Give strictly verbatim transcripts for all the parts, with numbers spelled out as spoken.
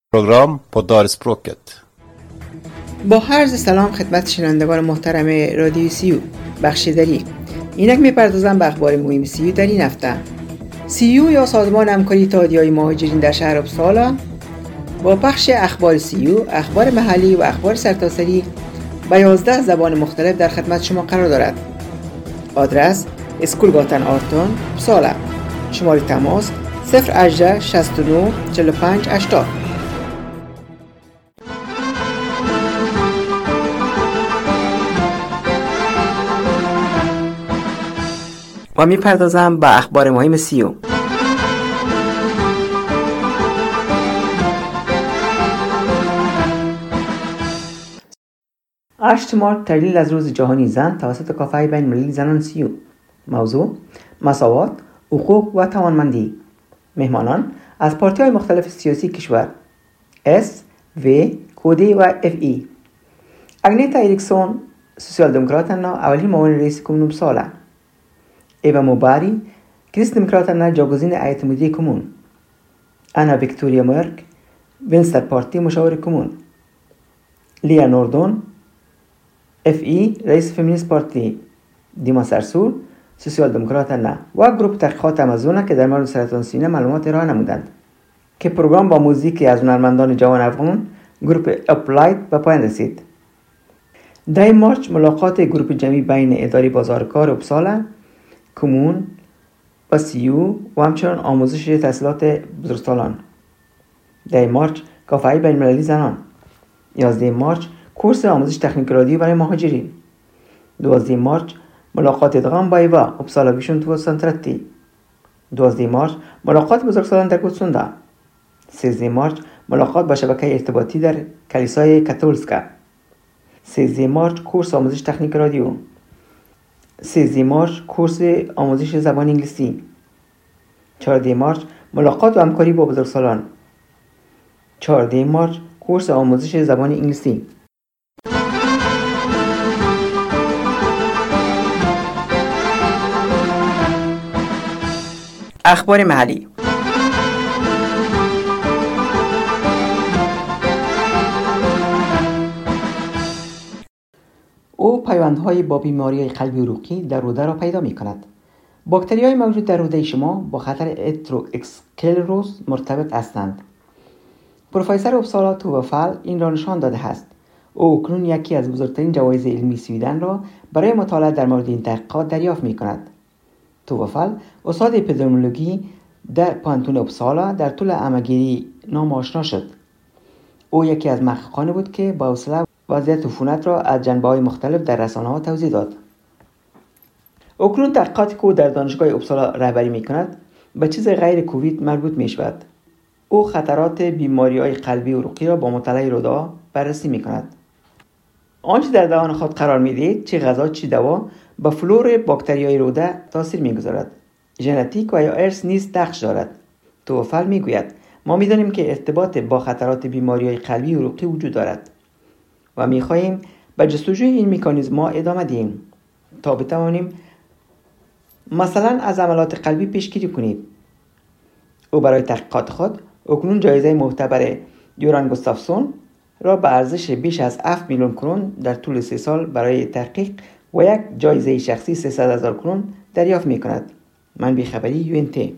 program på Dalspråket. با عرض سلام خدمت شنوندگان محترم رادیو سیو بخشیدری. اینک میپردازم به اخبار مهم سیو در این هفته. سیو یا سازمان همکاری اتحادیه‌های مهاجرین در شهر اپسالا با پخش اخبار سیو، اخبار محلی و اخبار سرتاسری به یازده زبان مختلف در خدمت شما قرار دارد. آدرس اسکولگاتن آرتون اپسالا. شماره تماس صفر هجده شصت و نه چهل و پنج هشتاد. و میپردازم به اخبار مهم سیو. هشت مارس تحلیل از روز جهانی زن توسط کافه بین المللی زنان سیو. موضوع مساوات، حقوق و توانمندی. مهمانان از پارتی های مختلف سیاسی کشور اس، وی، کودی و اف ای. اگنیتا اریکسون سوسیال دموکراتنا اولین معاون رئیس کمون اپسالا. ایوا موباری کریستدموکراتنا جاگزین هیئت مدیره کمون. انا ویکتوریا مرک وینستر پارتی مشاور کمون. لیا نوردون اف ای رئیس فمینیست پارتی. دیما سرسور سوسیال دموکراتنا و گروپ تحقیقات آمازون که در مورد سرطان سینه معلومات ارائه نمودند که پروگرام با موزیک از هنرمندان جوان افغان گروپ اپلاید به پایان رسید. ده مارس ملاقات گروپ جمعی بین اداره بازارکار اپسالا، کمون و سیو و همچنان آموزش تحصیلات بزرگسالان. ده مارس کافه بین المللی زنان. یازده مارس کورس آموزش تکنیک رادیو برای مهاجرین. دوازده مارس ملاقات ادغام با ایوا اپسالا ویشن دویست دوازده مارس ملاقات بزرگسالان در گوتسوندا. سیزده مارس ملاقات با شبکه ارتباطی در کلیسای کاتولیکا. سیزده مارس کورس آموزش تکنیک رادیو. سیزده مارس کورس آموزش زبان انگلیسی. چهارده مارس ملاقات و همکاری با بزرگسالان. چهارده مارس کورس آموزش زبان انگلیسی. اخبار محلی. او پیوندهای با بیماری قلبی عروقی در روده را پیدا می کند. باکتری‌های موجود در روده شما با خطر اترواسکلروز مرتبط هستند. پروفسور اپسالا تووفال این را نشان داده است. او اکنون یکی از بزرگترین جوایز علمی سویدن را برای مطالعه در مورد این تحقیقات دریافت می کند. تووفال استاد اپیدمیولوژی در پانتون اپسالا در طول همه‌گیری نام آشنا شد. او یکی از محققانی بود که با حوصله وضعیت عفونت را از جنبه‌های مختلف در رسانه‌ها توضیح داد. اکنون تحقیقاتی که او در دانشگاه اپسالا رهبری می‌کند به چیز غیر کووید مربوط می‌شود. او خطرات بیماری‌های قلبی و عروقی را با مطالعه روده بررسی می‌کند. آنچه در دهان خود قرار می‌دهید، چه غذا چه دوا، به فلور باکتریای روده تاثیر می‌گذارد. ژنتیک و یا ارث نیز نقش دارد. توفل می‌گوید ما می‌دانیم که ارتباط با خطرات بیماری‌های قلبی و عروقی وجود دارد و می‌خواهیم به جستجوی این مکانیزم‌ها ادامه دهیم تا بتوانیم مثلا از عملات قلبی پیشگیری کنیم. او برای تحقیقات خود اکنون جایزه معتبر یوران گوستافسون را به ارزش بیش از هفت میلیون کرون در طول سه سال برای تحقیق و یک جایزه شخصی سیصد هزار کرون دریافت می‌کند. منبع خبری یو ان تی.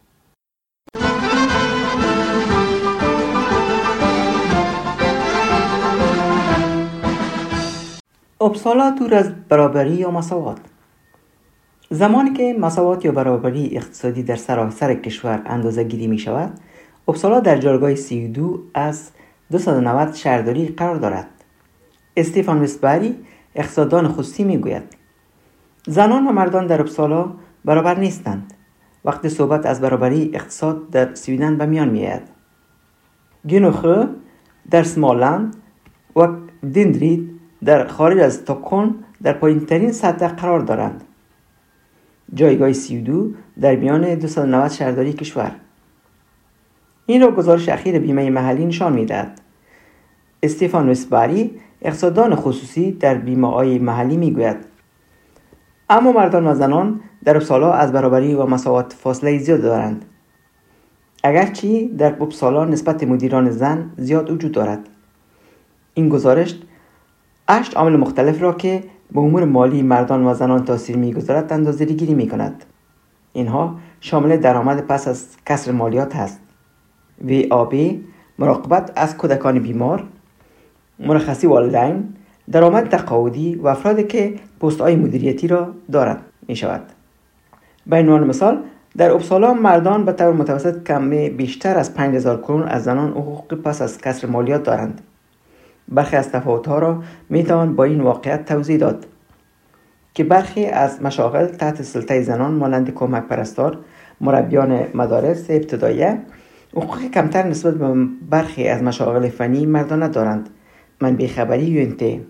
اپسالا دور از برابری یا مساوات. زمانی که مساوات یا برابری اقتصادی در سراسر کشور اندازه گیری می شود، اپسالا در جایگاه سی و دو از دویست و نود شهرداری قرار دارد. استیفان وستبری اقتصاددان خصوصی می گوید زنان و مردان در اپسالا برابر نیستند وقتی صحبت از برابری اقتصاد در سویدن به میان می آید. گینوخه در سمالند و دیندرید در خارج از استکهلم در پایین‌ترین سطح قرار دارند. جایگاه سی و دو در میان دویست و نود شهرداری کشور. این را گزارش اخیر بیمه محلی نشان می‌دهد. استیفان وستبری اقتصاددان خصوصی در بیمه‌های محلی می‌گوید اما مردان و زنان در اپسالا از برابری و مساوات فاصله زیاد دارند. اگرچه در اپسالا نسبت مدیران زن زیاد وجود دارد. این گزارش هشت عامل مختلف را که به امور مالی مردان و زنان تاثیر می‌گذارد اندازه‌گیری می‌کند. اینها شامل درآمد پس از کسر مالیات است، وی آ بی، مراقبت از کودکان بیمار، مرخصی والدین، درآمد تقاعدی و افرادی که پست‌های مدیریتی را دارند می‌شود. به عنوان مثال در اپسالا مردان به طور متوسط کم بیشتر از پنج هزار کرون از زنان حقوق پس از کسر مالیات دارند. برخی از تفاوت‌ها را می‌توان با این واقعیت توضیح داد که برخی از مشاغل تحت سلطه زنان مانند کمک پرستار، مربیان مدارس ابتداییه حقوق کمتر نسبت به برخی از مشاغل فنی مردانه دارند. منبع خبری یو ان تی.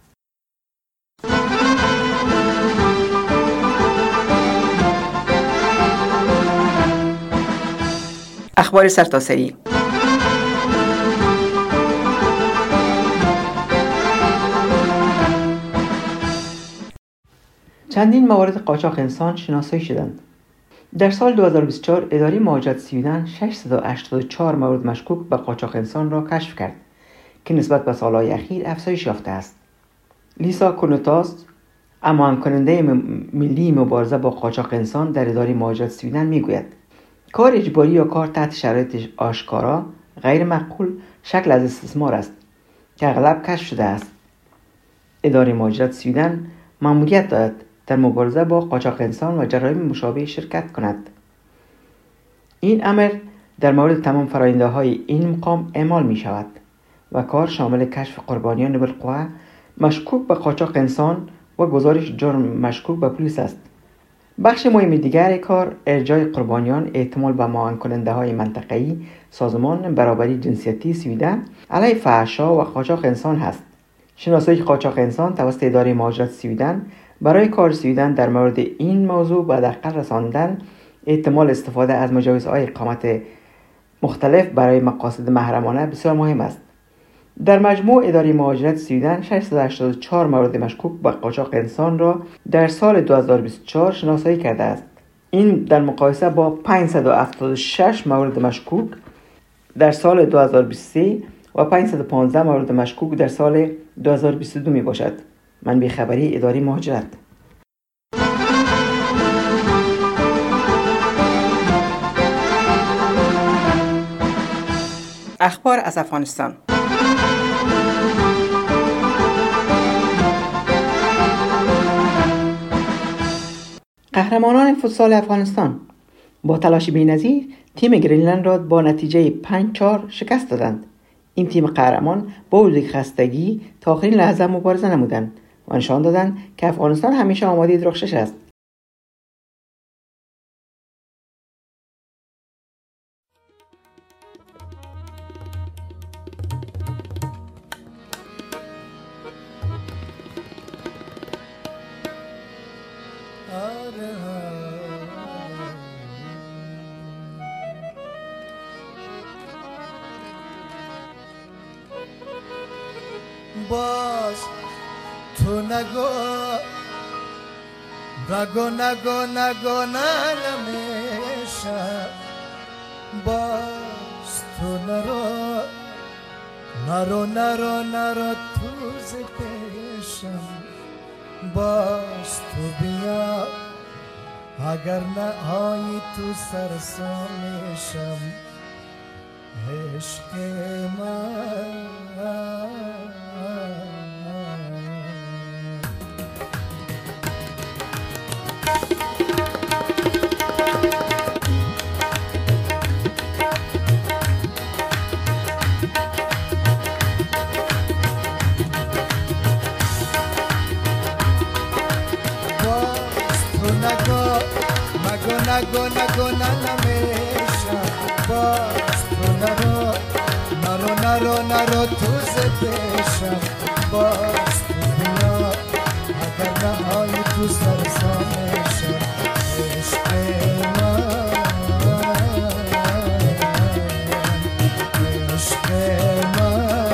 اخبار سرتاسری. چندین موارد قاچاق انسان شناسایی شدند. در سال دو هزار و بیست و چهار اداره مهاجرت سویدن ششصد و هشتاد و چهار مورد مشکوک به قاچاق انسان را کشف کرد که نسبت به سالهای اخیر افزایش یافته است. لیسا کونوتاس، اماهنگ کننده ملی مبارزه با قاچاق انسان در اداره مهاجرت سویدن میگوید کار اجباری یا کار تحت شرایط آشکارا غیر معقول شکل از استثمار است که اغلب کشف شده است. اداره مهاجرت سویدن مأموریت دارد در مبارزه با قاچاق انسان و جرایم مشابه شرکت کند. این امر در مورد تمام فرآیندهای این مقام اعمال می شود و کار شامل کشف قربانیان بالقوه مشکوک به قاچاق انسان و گزارش جرم مشکوک به پلیس است. بخش مهم دیگر کار ارجاع قربانیان احتمال به معاون کننده های منطقه‌ای سازمان برابری جنسیتی سویدن علیه فحشا و قاچاق انسان هست. شناسایی قاچاق انسان توسط اداره مهاجرت سویدن برای کار سویدن در مورد این موضوع به حداقل رساندن احتمال استفاده از مجوزهای اقامت مختلف برای مقاصد محرمانه بسیار مهم است. در مجموع اداره مهاجرت سویدن ششصد و هشتاد و چهار مورد مشکوک به قاچاق انسان را در سال دو هزار و بیست و چهار شناسایی کرده است. این در مقایسه با پانصد و هفتاد و شش مورد مشکوک در سال دو هزار و بیست و سه و پانصد و پانزده مورد مشکوک در سال دو هزار و بیست و دو می باشد. منبع خبری اداره مهاجرت. اخبار از افغانستان. قهرمانان فوتسال افغانستان با تلاش بی‌نظیر تیم گرینلند را با نتیجه پنج چهار شکست دادند. این تیم قهرمان با وجود خستگی تا آخرین لحظه مبارزه نمودند و نشان دادند که افغانستان همیشه آماده درخشش است. باز تو نگو نگو نگو نگو نمیشه باز تو نرو نرو نرو نرو تو زپیشم باز تو بیا اگر نه آیی تو سرسامیشم عشق من نگو نگو ننمیشم باز تو نرو نرو نرو نرو تو زپیشم باز تو بیا اگر نهایی تو سرسامیشم عشق من عشق من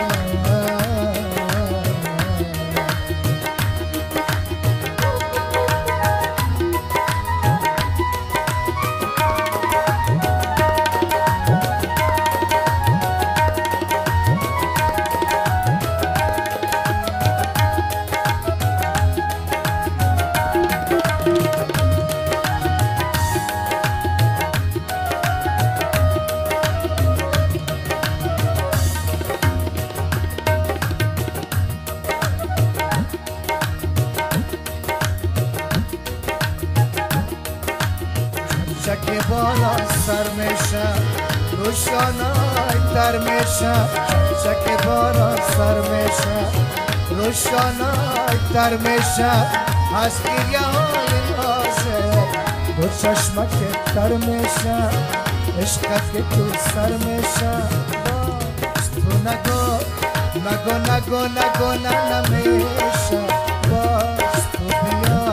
سر میشم روشنای تر میشم چک باران سر میشم روشنای تر میشم از گریه های نازه دو چشمک تر میشم عشقت که تو سر میشم باز تو نگو نگو نگو نگو نه نمیشم باز تو بیا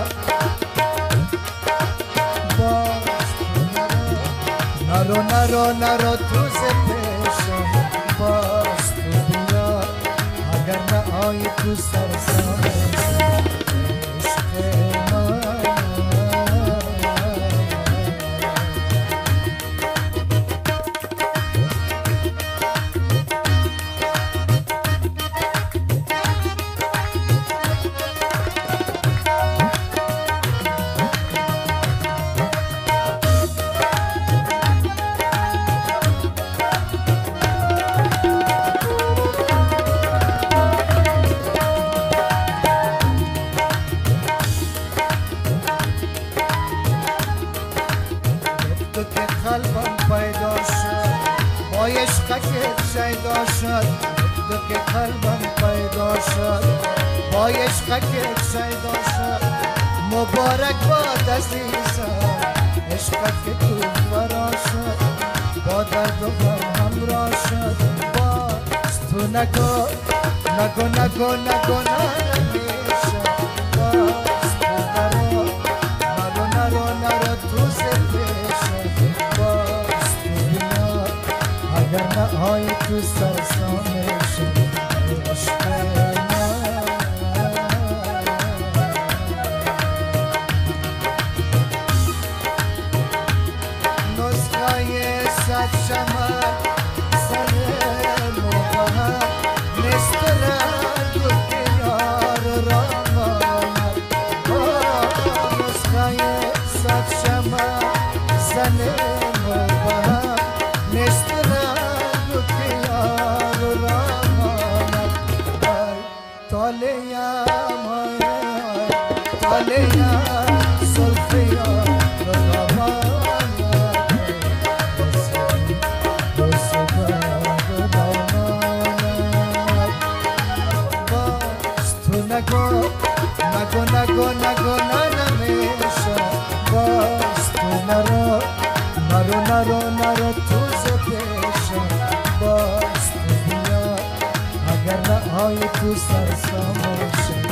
باز تو نرو نرو نرو تو زپیشم باز تو بیا اگر نه آی تو سر سامشم عشق من قلبم پیدا شد با عشقت شیدا شد تو که قلبم پیدا شد با عشقت شیدا شد مبارک باد عزیزم عشقت که تو فرا شد با درد و غم همراه شد باز تو نگو نگو نگو نگو نمیشم باز تو نرو نرو نرو نرو تو زپیشم اگر نه های تو سرسامشم عشق من نسخه صد شمع سر مبهم نسترد و دیار رامانم نسخه صد شمع سن مبهم نسترد و دیار رامانم تالیم تالیم سلفیا نگو نگو نگو نمیشم باز تو نرو نرو نرو نرو تو زپیشم باز تو بیا اگر نه های تو سرسامشم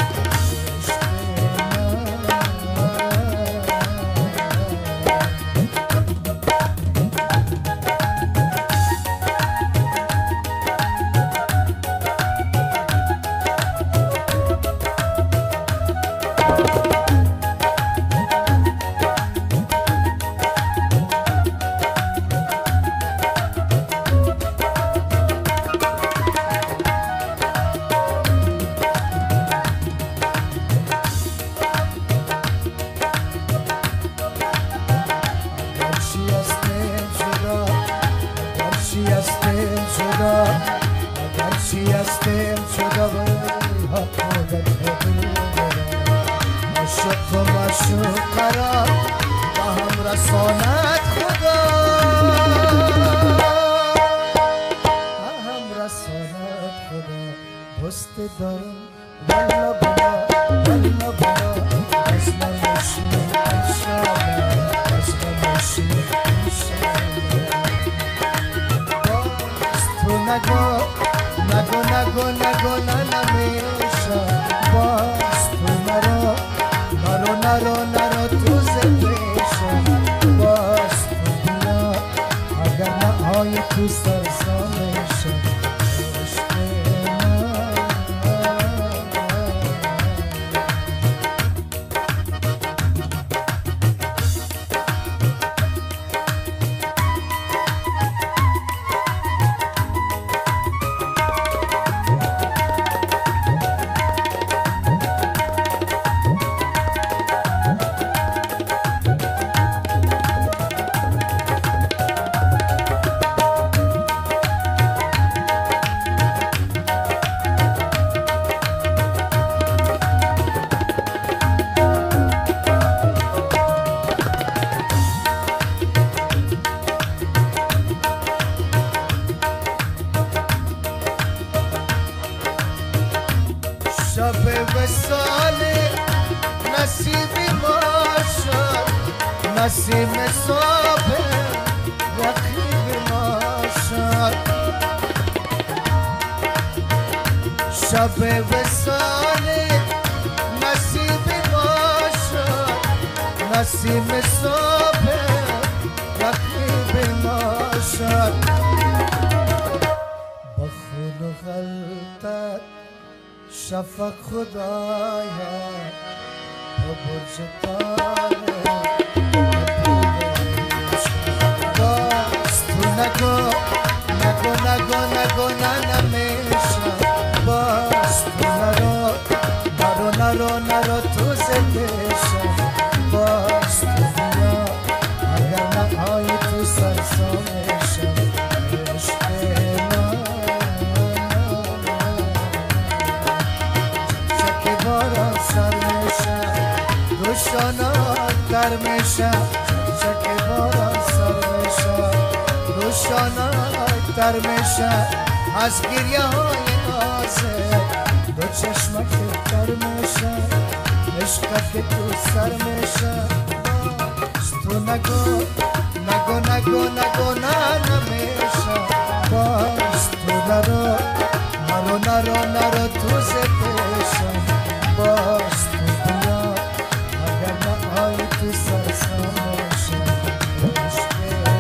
شب وصال نصیبی باشد نسیم صبح رقیب باشد شب وصال نصیبی باشد نسیم صبح رقیب باشد با خون و غلطت شفق خدایا با برج تاره باز تو نگو نگو نگو نگو ننمیشم باز تو نرو نرو نرو نرو تو زندشم باز تو بیا اگر نهایی تو سرسامشم عشق روشانات در میشم شک باران سر میشم روشانات در میشم از گریه های نازه دو چشمک در میشم عشقت که تو سر میشم باز تو نگو نگو نگو نگو نه نمیشم باز تو نرو نرو نرو نرو تو زدشم باز تو بیا های تو سرسامشم عشق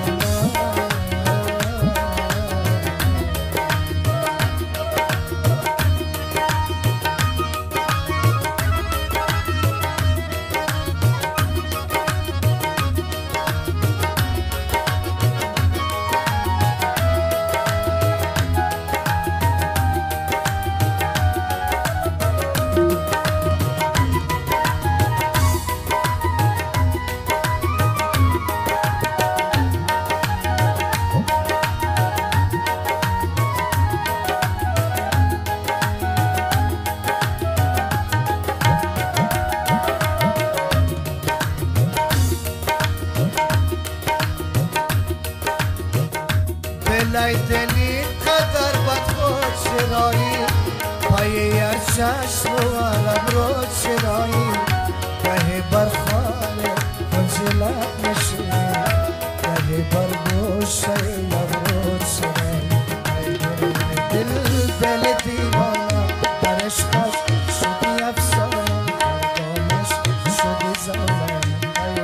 لای دلی قدر بد خود شرایی پایی هر چشم و علم رو شرایی گهی برخانه کنجلت میشه گهی برگوشه لب رو شرایی دل دل دیوانا در عشقش شدی افسانه دامش شدی زمان های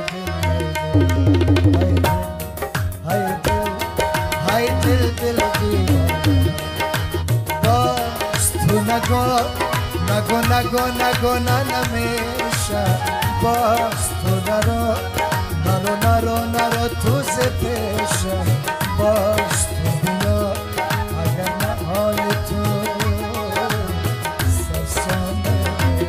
دل های دل های دل دل دیوانه باز تو نگو نگو نگو نگو ننمیشه باز تو نرو نرو نرو نرو تو زپیشه باز تو بیا اگر نهای تو سرسامه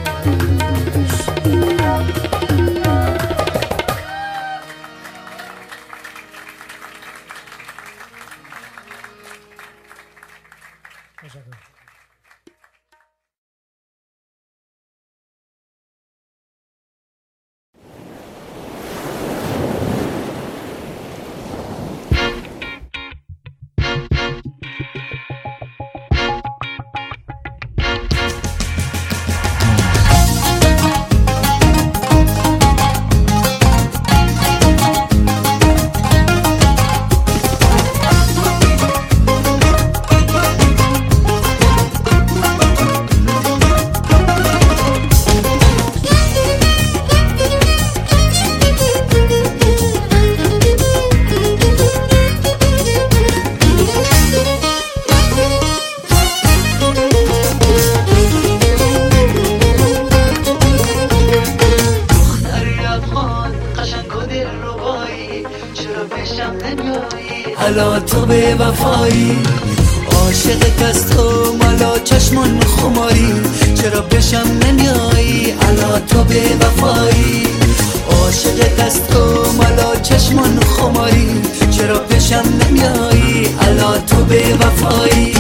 حالا تو به وفایی عاشق کس تو مالا چشمان خماری چرا بشم نمیایی حالا تو به وفایی عاشق کس تو مالا چشمان خماری چرا بشم نمیایی حالا تو به وفایی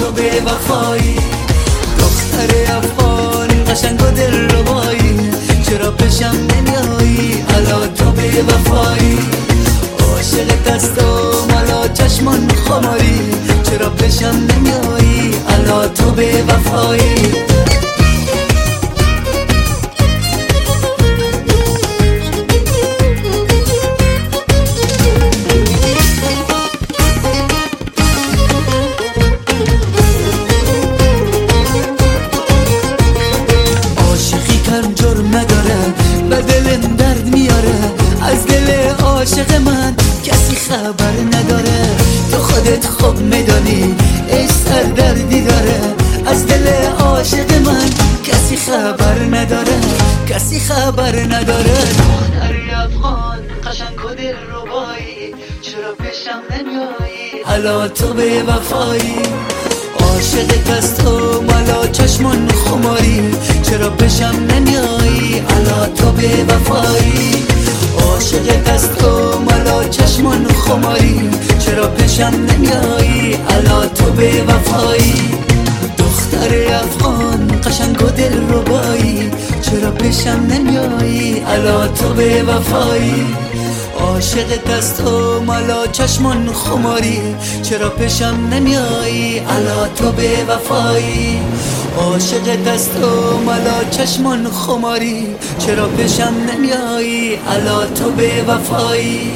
تو به وفایی. دختر افغان قشنگ و دل ربایی، چرا پیشم نمیایی الا تو به وفایی. عاشقت هستم الا چشمان خماری، چرا پیشم نمیایی الا تو به وفایی. عاشق من کسی خبر نداره، تو خودت خوب میدانی ای سر دردی داره. از دل عاشق من کسی خبر نداره، کسی خبر نداره. دختری افغان قشنگ و دل ربایی، چرا پیشم نمیایی الا تو به وفایی. عاشقت هستم الا چشمان خماری، چرا پیشم نمیایی الا تو به وفایی. عاشقت هستم الا چشمان خماری، چرا پیشم نمیایی الا تو به وفایی. دختر افغان قشنگ و دل ربایی، چرا پیشم نمیایی الا تو به وفایی. عاشقت هستم الا چشمان خماری، چرا پیشم نمیایی الا تو به وفایی. عاشقت هستم الا چشمان خماری، چرا پیشم نمیایی الا تو به وفایی.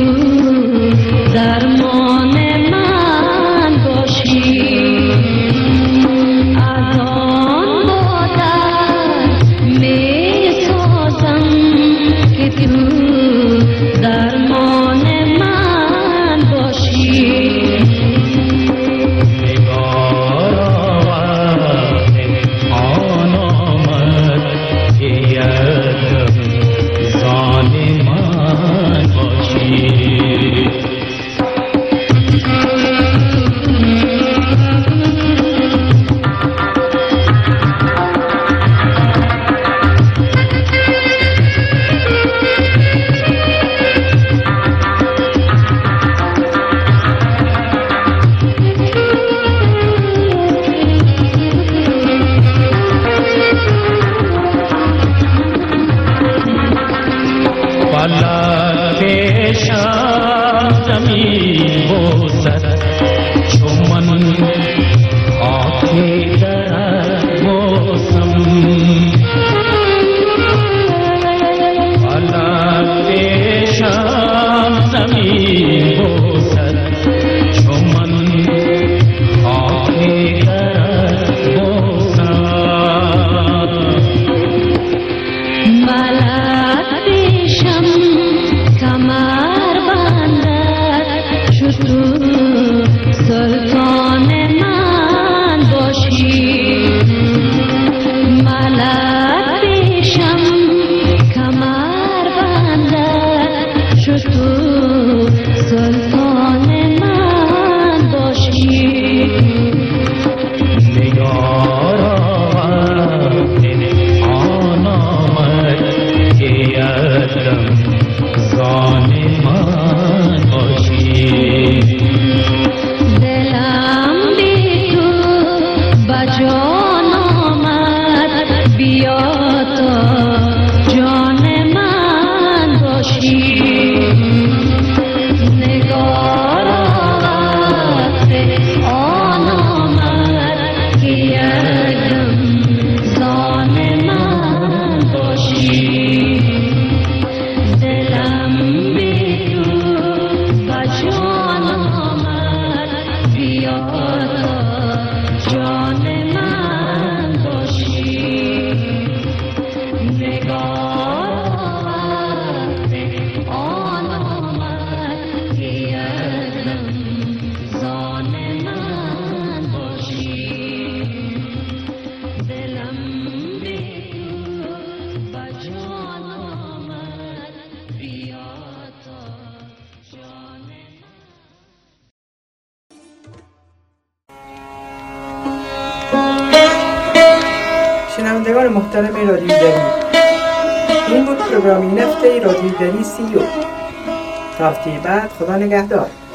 درمان من باشی از آن بادر می سازم که تو درمان من باشی نگار آورد آن آمد که یکم زان من باشی شنوندگان محترم رادیوی دری، این بود پروگرام این هفته رادیوی دری سی و تا هفته بعد خدا نگهدار.